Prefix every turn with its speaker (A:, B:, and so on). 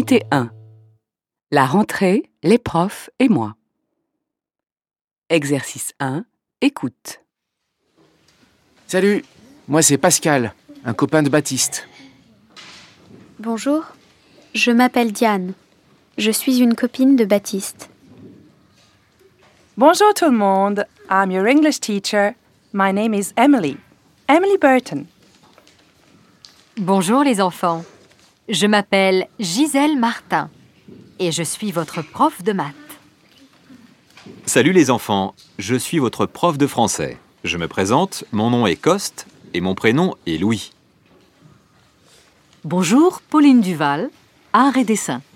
A: Unité 1. La rentrée, les profs et moi. Exercice 1. Écoute.
B: Salut, moi c'est Pascal, un copain de Baptiste.
C: Bonjour, je m'appelle Diane. Je suis une copine de Baptiste.
D: Bonjour tout le monde, I'm your English teacher. My name is Emily. Emily Burton.
E: Bonjour les enfants, je m'appelle Gisèle Martin et je suis votre prof de maths.
F: Salut les enfants, je suis votre prof de français. Je me présente, mon nom est Coste et mon prénom est Louis.
G: Bonjour, Pauline Duval, Art et dessin.